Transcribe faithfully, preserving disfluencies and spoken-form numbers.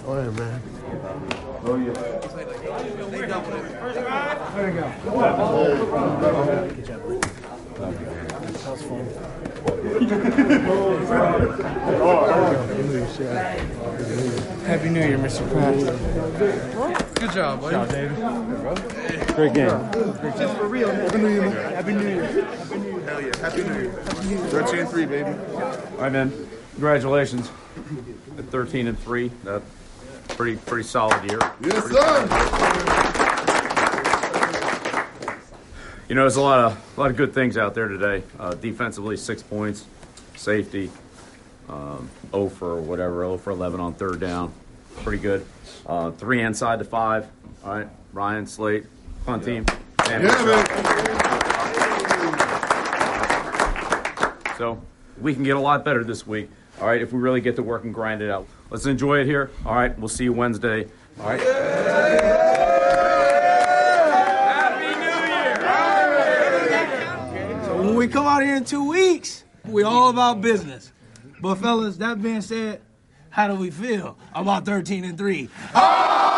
Oh, yeah, man. Oh, yeah. They doubled it. There you go. Good job, buddy. That was fun. Happy New Year, Mister Pratt. Good job, buddy. Good job, David. Great game. Just for real. Happy New Year, man. Happy New Year. Hell yeah. Happy New Year. thirteen and three, baby. All right, man. Congratulations. At thirteen and three. That's pretty pretty solid year. Yes, Pretty sir. You know, there's a lot of a lot of good things out there today. Uh, defensively, six points. Safety, um, zero for whatever, zero for eleven on third down. Pretty good. Uh, three inside the five. All right, Ryan, Slate, fun team. And Yeah, man. So we can get a lot better this week. All right, if we really get to work and grind it out. Let's enjoy it here. All right, we'll see you Wednesday. All right. So when we come out here in two weeks, we all about business. But fellas, that being said, how do we feel about thirteen and three? Oh!